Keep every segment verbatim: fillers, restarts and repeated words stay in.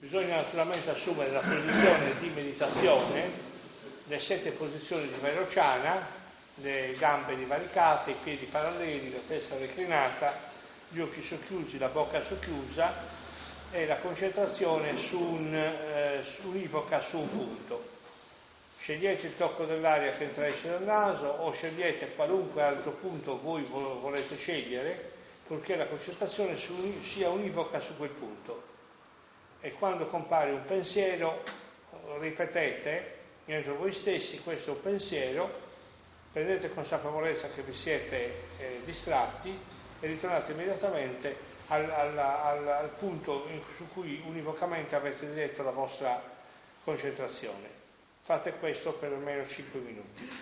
Bisogna naturalmente assumere la posizione di meditazione, le sette posizioni di Vairocana, le gambe divaricate, i piedi paralleli, la testa reclinata, gli occhi socchiusi, la bocca socchiusa e la concentrazione su un, eh, univoca su un punto. Scegliete il tocco dell'aria che entra esce dal naso o scegliete qualunque altro punto voi volete scegliere, purché la concentrazione sia univoca su quel punto. E quando compare un pensiero, ripetete dentro voi stessi questo pensiero, prendete consapevolezza che vi siete eh, distratti e ritornate immediatamente al, al, al, al punto in, su cui univocamente avete diretto la vostra concentrazione. Fate questo per almeno cinque minuti.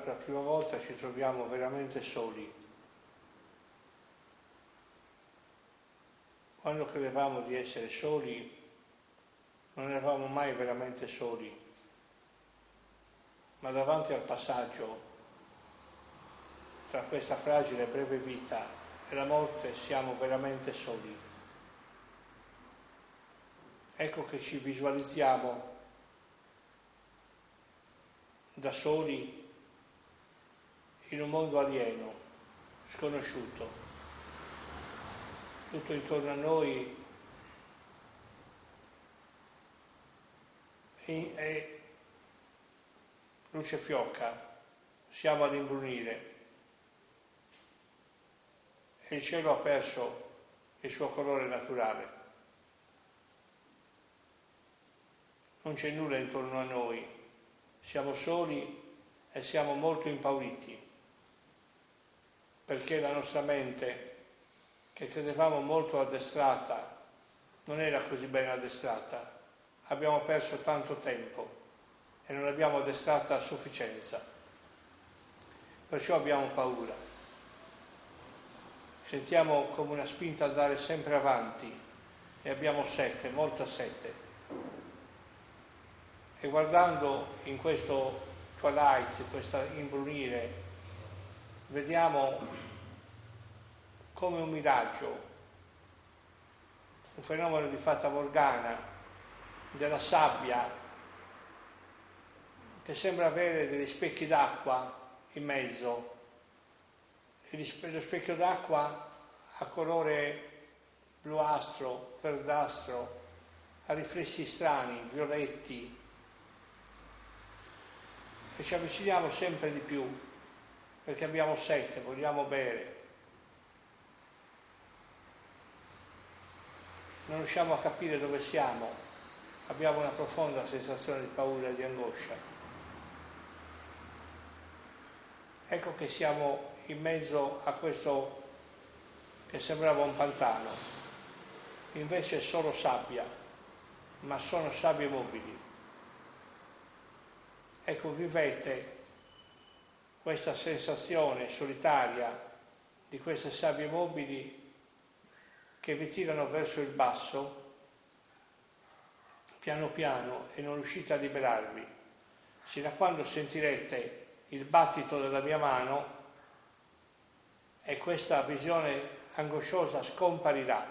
per la prima volta ci troviamo veramente soli. Quando credevamo di essere soli, non eravamo mai veramente soli, ma davanti al passaggio tra questa fragile e breve vita e la morte siamo veramente soli. Ecco che ci visualizziamo da soli in un mondo alieno, sconosciuto. Tutto intorno a noi è, è luce fiocca, siamo all'imbrunire e il cielo ha perso il suo colore naturale. Non c'è nulla intorno a noi, siamo soli e siamo molto impauriti, perché la nostra mente, che credevamo molto addestrata, non era così ben addestrata. Abbiamo perso tanto tempo e non l'abbiamo addestrata a sufficienza. Perciò abbiamo paura. Sentiamo come una spinta ad andare sempre avanti e abbiamo sete, molta sete. E guardando in questo twilight, questo imbrunire, vediamo come un miraggio, un fenomeno di fata morgana, della sabbia che sembra avere degli specchi d'acqua in mezzo, e lo specchio d'acqua ha colore bluastro, verdastro, ha riflessi strani, violetti, e ci avviciniamo sempre di più perché abbiamo sete, vogliamo bere. Non riusciamo a capire dove siamo, abbiamo una profonda sensazione di paura e di angoscia. Ecco che siamo in mezzo a questo che sembrava un pantano, invece è solo sabbia, ma sono sabbie mobili. Ecco, vivete questa sensazione solitaria di queste sabbie mobili che vi tirano verso il basso, piano piano, e non riuscite a liberarvi, sino a quando sentirete il battito della mia mano e questa visione angosciosa scomparirà.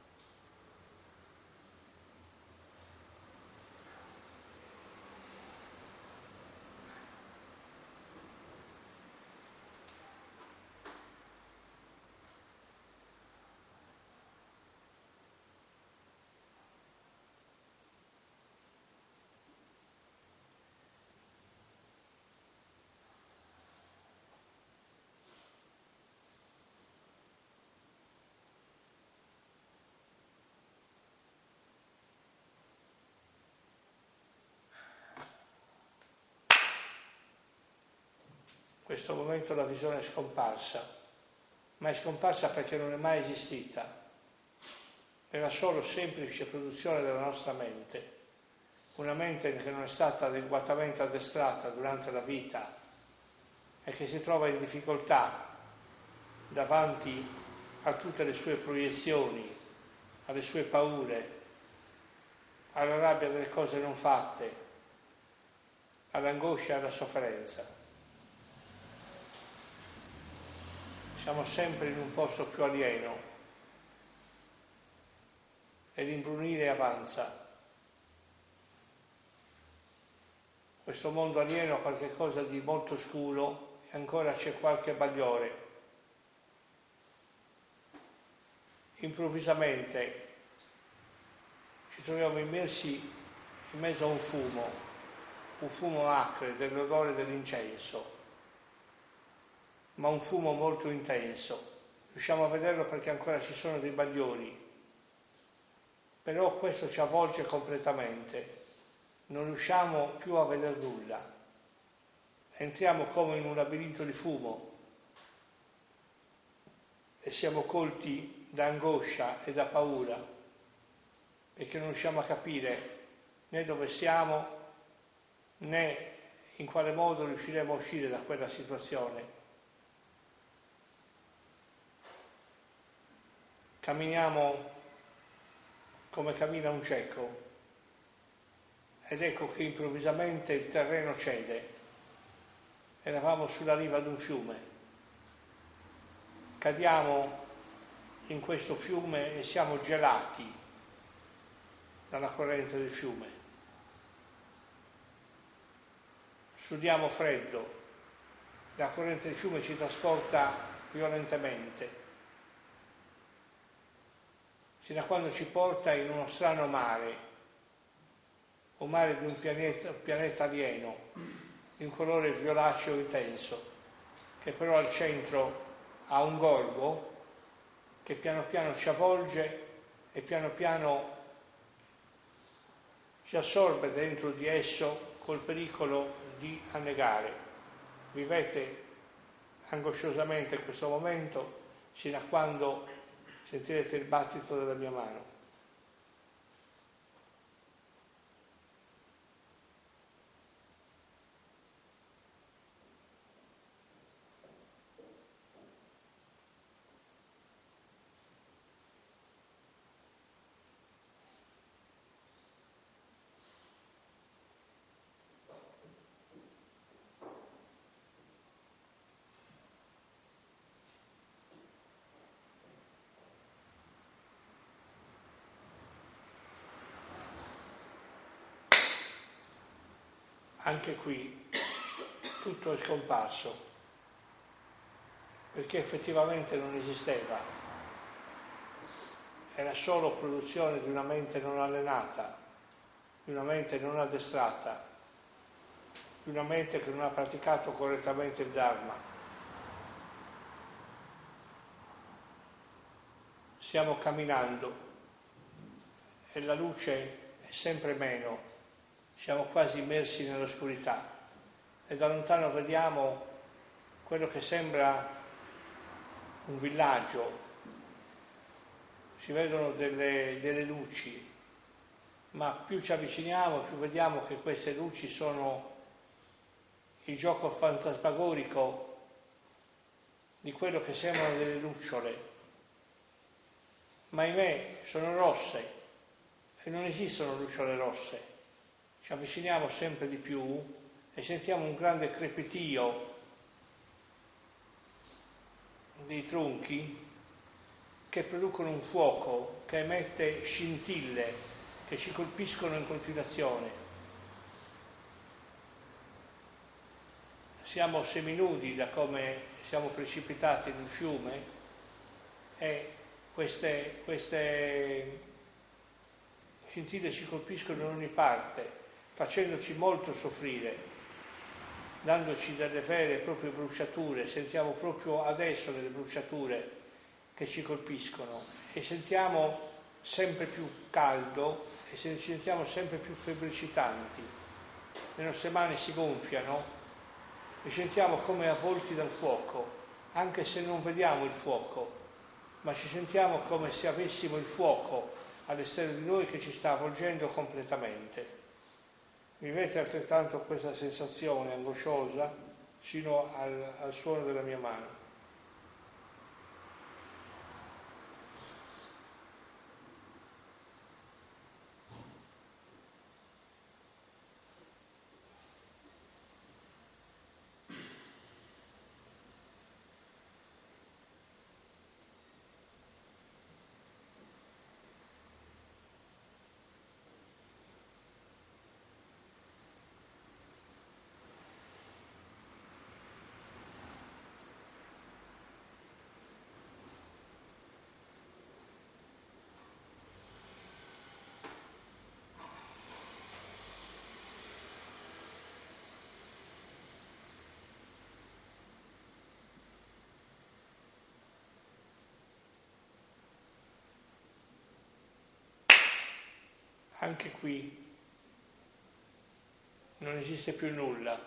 In questo momento la visione è scomparsa, ma è scomparsa perché non è mai esistita. Era solo semplice produzione della nostra mente, una mente che non è stata adeguatamente addestrata durante la vita e che si trova in difficoltà davanti a tutte le sue proiezioni, alle sue paure, alla rabbia delle cose non fatte, all'angoscia e alla sofferenza. Siamo sempre in un posto più alieno e l'imbrunire avanza. Questo mondo alieno ha qualche cosa di molto scuro e ancora c'è qualche bagliore. Improvvisamente ci troviamo immersi in mezzo a un fumo, un fumo acre dell'odore dell'incenso, ma un fumo molto intenso. Riusciamo a vederlo perché ancora ci sono dei bagliori, però questo ci avvolge completamente, non riusciamo più a vedere nulla. Entriamo come in un labirinto di fumo e siamo colti da angoscia e da paura, perché non riusciamo a capire né dove siamo né in quale modo riusciremo a uscire da quella situazione. Camminiamo come cammina un cieco ed ecco che improvvisamente il terreno cede. Eravamo sulla riva di un fiume, cadiamo in questo fiume e siamo gelati dalla corrente del fiume. Sudiamo freddo, la corrente del fiume ci trasporta violentemente, fino a quando ci porta in uno strano mare, un mare di un pianeta, un pianeta alieno, di un colore violaceo intenso, che però al centro ha un gorgo che piano piano ci avvolge e piano piano ci assorbe dentro di esso col pericolo di annegare. Vivete angosciosamente questo momento fino a quando sentirete il battito della mia mano. Anche qui tutto è scomparso, perché effettivamente non esisteva, era solo produzione di una mente non allenata, di una mente non addestrata, di una mente che non ha praticato correttamente il Dharma. Stiamo camminando e la luce è sempre meno. Siamo quasi immersi nell'oscurità e da lontano vediamo quello che sembra un villaggio, si vedono delle, delle luci, ma più ci avviciniamo più vediamo che queste luci sono il gioco fantasmagorico di quello che sembrano delle lucciole, ma ahimè sono rosse e non esistono lucciole rosse. Ci avviciniamo sempre di più e sentiamo un grande crepitio dei tronchi che producono un fuoco che emette scintille che ci colpiscono in continuazione. Siamo seminudi da come siamo precipitati nel fiume e queste, queste scintille ci colpiscono in ogni parte, facendoci molto soffrire, dandoci delle vere e proprie bruciature. Sentiamo proprio adesso delle bruciature che ci colpiscono e sentiamo sempre più caldo e ci sentiamo sempre più febbricitanti. Le nostre mani si gonfiano e sentiamo come avvolti dal fuoco, anche se non vediamo il fuoco, ma ci sentiamo come se avessimo il fuoco all'esterno di noi che ci sta avvolgendo completamente. Vivete altrettanto questa sensazione angosciosa fino al, al suono della mia mano. Anche qui non esiste più nulla,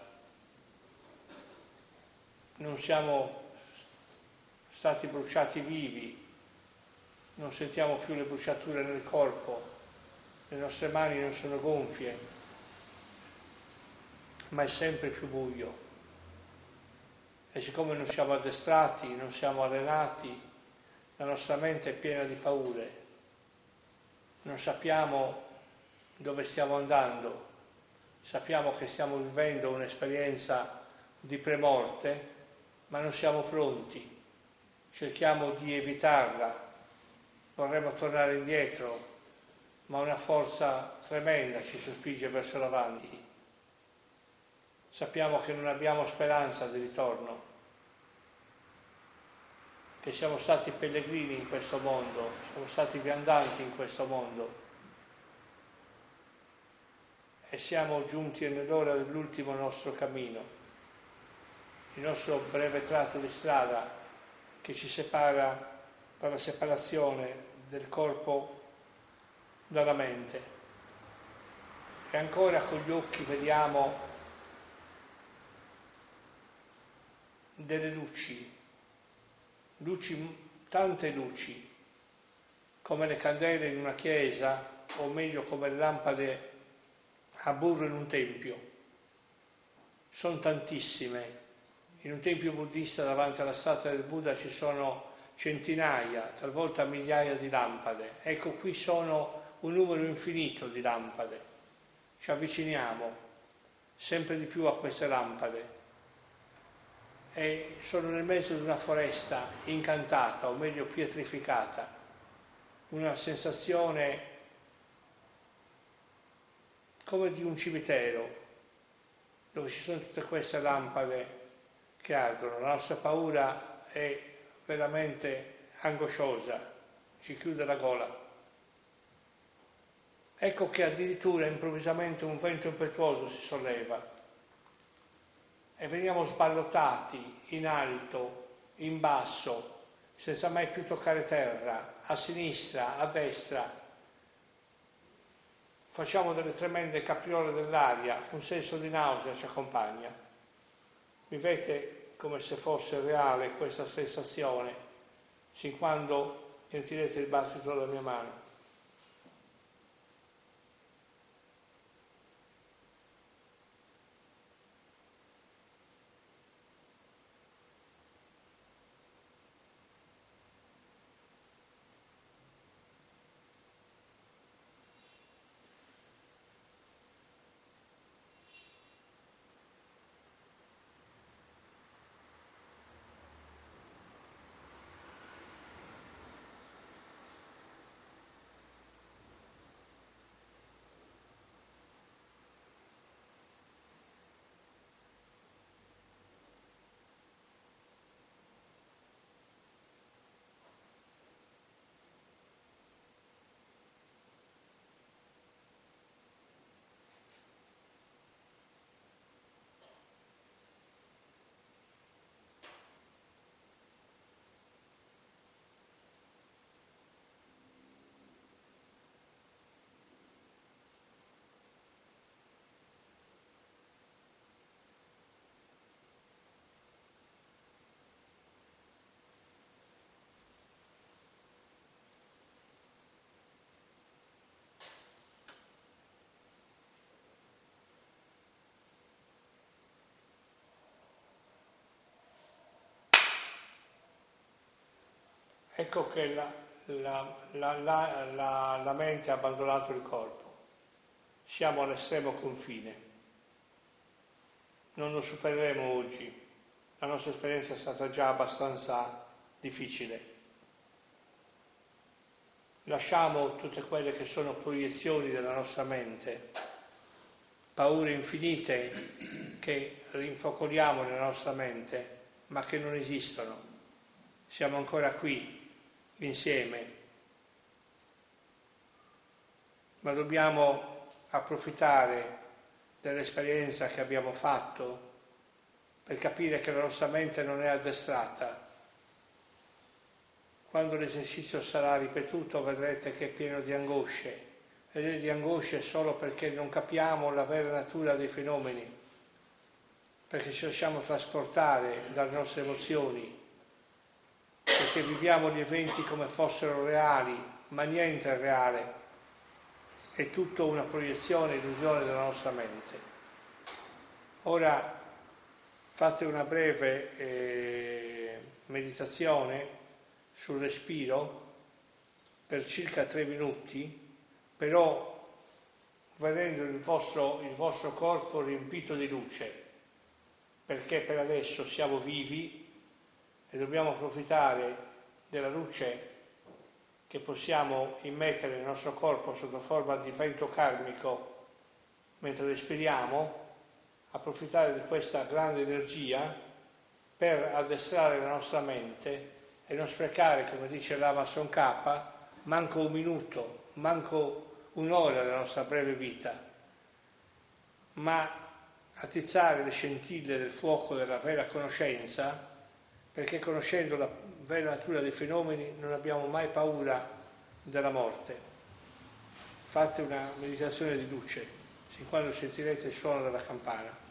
non siamo stati bruciati vivi, non sentiamo più le bruciature nel corpo, le nostre mani non sono gonfie, ma è sempre più buio. E siccome non siamo addestrati, non siamo allenati, la nostra mente è piena di paure, non sappiamo dove stiamo andando, sappiamo che stiamo vivendo un'esperienza di premorte, ma non siamo pronti, cerchiamo di evitarla, vorremmo tornare indietro, ma una forza tremenda ci sospinge verso l'avanti. Sappiamo che non abbiamo speranza di ritorno, che siamo stati pellegrini in questo mondo, siamo stati viandanti in questo mondo e siamo giunti nell'ora dell'ultimo nostro cammino, il nostro breve tratto di strada che ci separa dalla separazione del corpo dalla mente. E ancora con gli occhi vediamo delle luci, luci, tante luci, come le candele in una chiesa, o meglio come le lampade a burro in un tempio. Sono tantissime. In un tempio buddista davanti alla statua del Buddha ci sono centinaia, talvolta migliaia di lampade. Ecco, qui sono un numero infinito di lampade. Ci avviciniamo sempre di più a queste lampade e sono nel mezzo di una foresta incantata, o meglio pietrificata, una sensazione come di un cimitero dove ci sono tutte queste lampade che ardono. La nostra paura è veramente angosciosa, ci chiude la gola. Ecco che addirittura improvvisamente un vento impetuoso si solleva e veniamo sballottati in alto, in basso, senza mai più toccare terra, a sinistra, a destra. Facciamo delle tremende capriole dell'aria, un senso di nausea ci accompagna. Vivete come se fosse reale questa sensazione, sin quando sentirete il battito della mia mano. Ecco che la, la, la, la, la, la mente ha abbandonato il corpo. Siamo all'estremo confine. Non lo supereremo oggi. La nostra esperienza è stata già abbastanza difficile. Lasciamo tutte quelle che sono proiezioni della nostra mente, paure infinite che rinfocoliamo nella nostra mente, ma che non esistono. Siamo ancora qui, insieme, ma dobbiamo approfittare dell'esperienza che abbiamo fatto per capire che la nostra mente non è addestrata. Quando l'esercizio sarà ripetuto vedrete che è pieno di angosce, ed è di angosce solo perché non capiamo la vera natura dei fenomeni, perché ci lasciamo trasportare dalle nostre emozioni, perché viviamo gli eventi come fossero reali, ma niente è reale, è tutto una proiezione, illusione della nostra mente. Ora fate una breve eh, meditazione sul respiro per circa tre minuti, però vedendo il vostro, il vostro corpo riempito di luce, perché per adesso siamo vivi e dobbiamo approfittare della luce che possiamo immettere nel nostro corpo sotto forma di vento karmico mentre respiriamo, approfittare di questa grande energia per addestrare la nostra mente e non sprecare, come dice l'Amazon K, manco un minuto, manco un'ora della nostra breve vita, ma attizzare le scintille del fuoco della vera conoscenza, perché conoscendo la vera natura dei fenomeni non abbiamo mai paura della morte. Fate una meditazione di luce sin quando sentirete il suono della campana.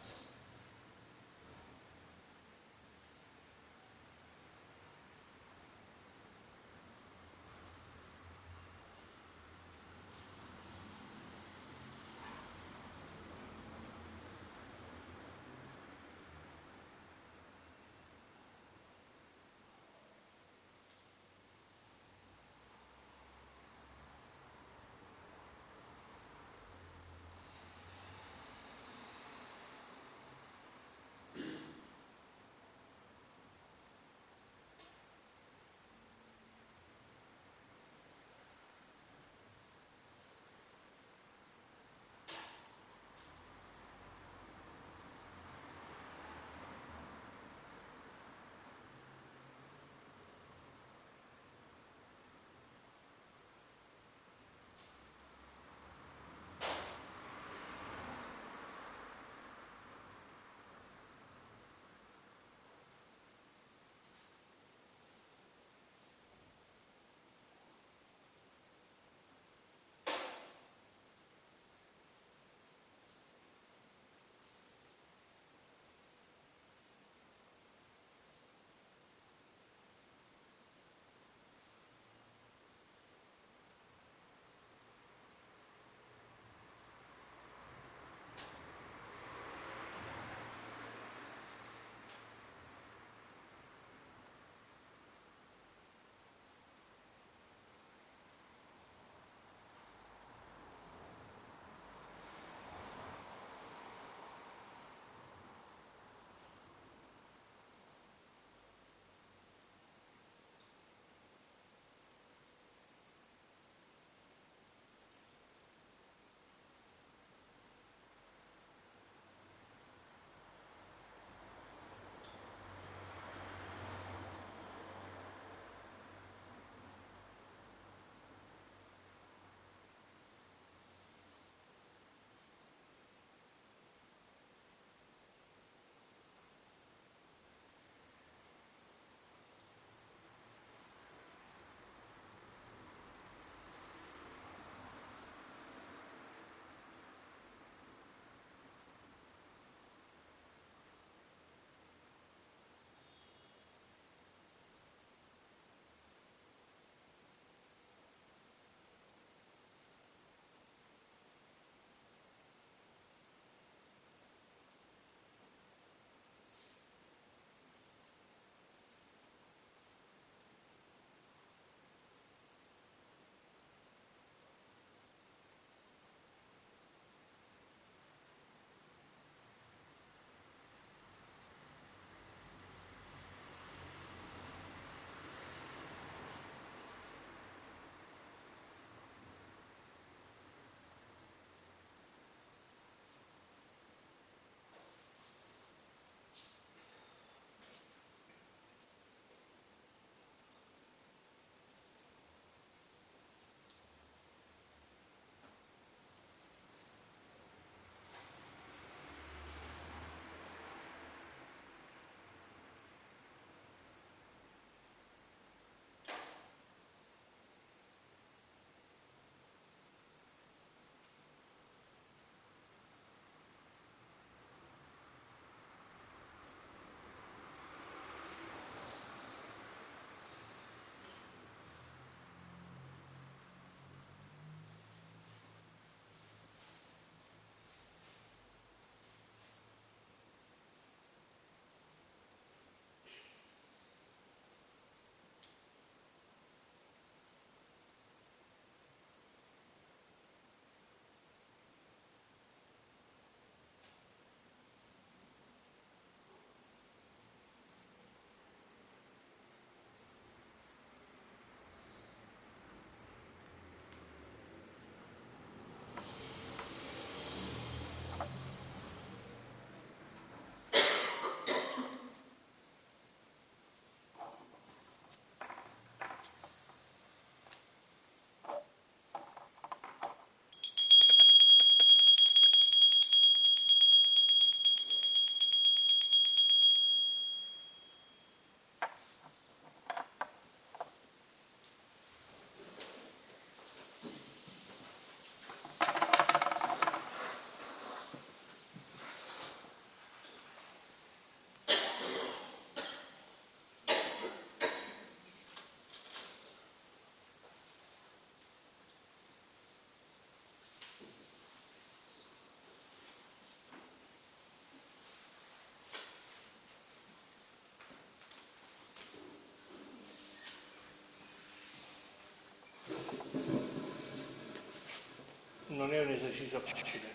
non è un esercizio facile.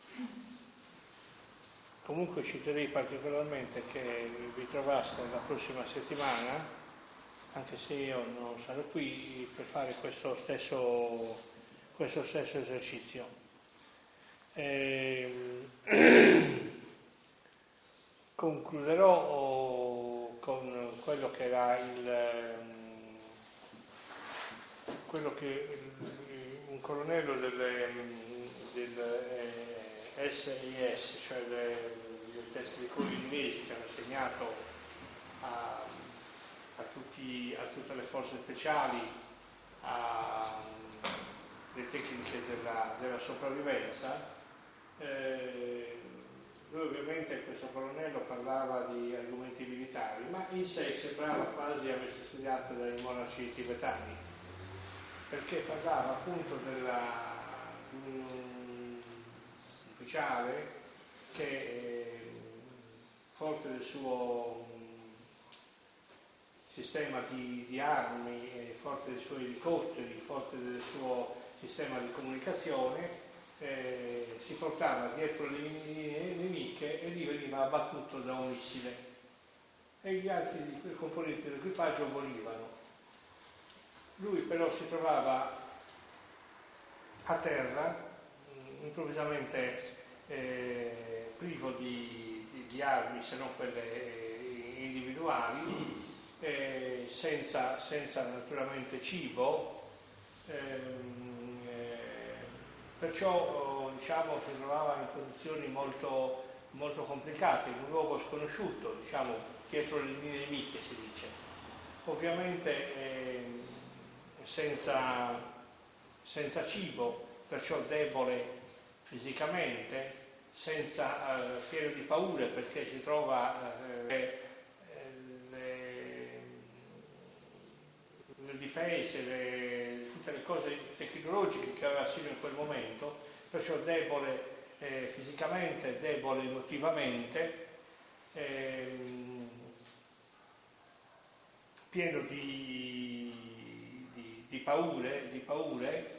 Comunque ci terrei particolarmente che vi trovaste la prossima settimana, anche se io non sarò qui, per fare questo stesso, questo stesso esercizio. E, concluderò con quello che era il, quello che un colonnello del, del S I S, cioè le, le teste di colori inglesi che hanno assegnato a, a, tutti, a tutte le forze speciali, alle tecniche della, della sopravvivenza. Eh, lui ovviamente, questo colonnello, parlava di argomenti militari, ma in sé sembrava quasi avesse studiato dai monaci tibetani, perché parlava appunto della, di un ufficiale che, eh, forte del suo sistema di, di armi, eh, forte dei suoi elicotteri, forte del suo sistema di comunicazione, eh, si portava dietro le linee nemiche e lì veniva abbattuto da un missile e gli altri di quei componenti dell'equipaggio morivano. Lui però si trovava a terra, improvvisamente eh, privo di, di, di armi, se non quelle eh, individuali, eh, senza, senza naturalmente cibo, ehm, eh, perciò diciamo, si trovava in condizioni molto, molto complicate, in un luogo sconosciuto, diciamo, dietro le linee nemiche si dice. Ovviamente eh, senza, senza cibo, perciò debole fisicamente, senza, eh, pieno di paure perché si trova eh, le, le difese, le, tutte le cose tecnologiche che aveva sino in quel momento, perciò debole eh, fisicamente, debole emotivamente, eh, pieno di, di, di paure, di paure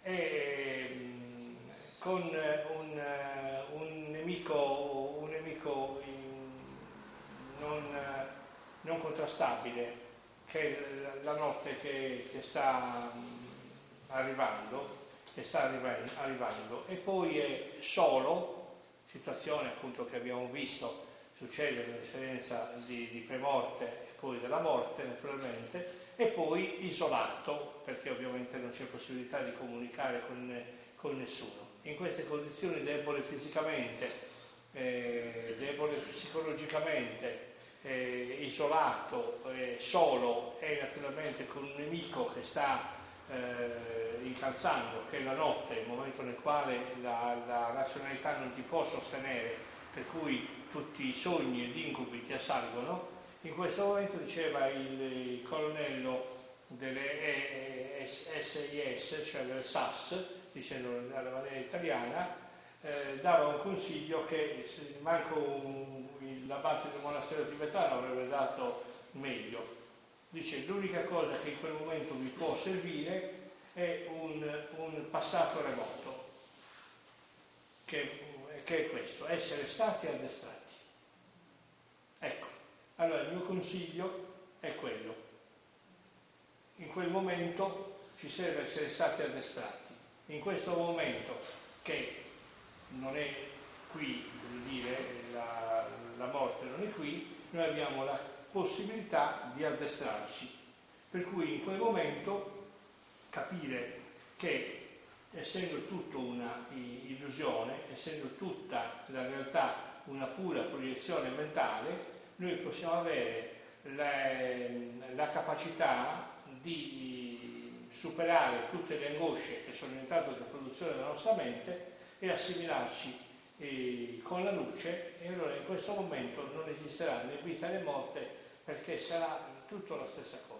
e con un, un nemico, un nemico in, non, non contrastabile, che è la notte che, che sta arrivando, che sta arrivando, e poi è solo, situazione appunto che abbiamo visto succede nell'esperienza di, di premorte e poi della morte naturalmente, e poi isolato, perché ovviamente non c'è possibilità di comunicare con, con nessuno. In queste condizioni debole fisicamente, eh, debole psicologicamente, eh, isolato, eh, solo e naturalmente con un nemico che sta eh, incalzando, che è la notte, il momento nel quale la, la razionalità non ti può sostenere, per cui tutti i sogni e gli incubi ti assalgono. In questo momento, diceva il, il colonnello delle S I S, cioè del S A S, dicendo alla maniera italiana, eh, dava un consiglio che se manco un, l'abate del monastero tibetano avrebbe dato meglio. Dice: l'unica cosa che in quel momento vi può servire è un, un passato remoto, che, che è questo, essere stati addestrati. Ecco, allora il mio consiglio è quello. In quel momento ci serve essere stati addestrati. In questo momento, che non è qui, vuol dire, la, la morte non è qui, noi abbiamo la possibilità di addestrarci. Per cui in quel momento capire che, essendo tutto una illusione, essendo tutta la realtà una pura proiezione mentale, noi possiamo avere la, la capacità di superare tutte le angosce che sono diventate la produzione della nostra mente e assimilarci eh, con la luce, e allora in questo momento non esisterà né vita né morte, perché sarà tutto la stessa cosa.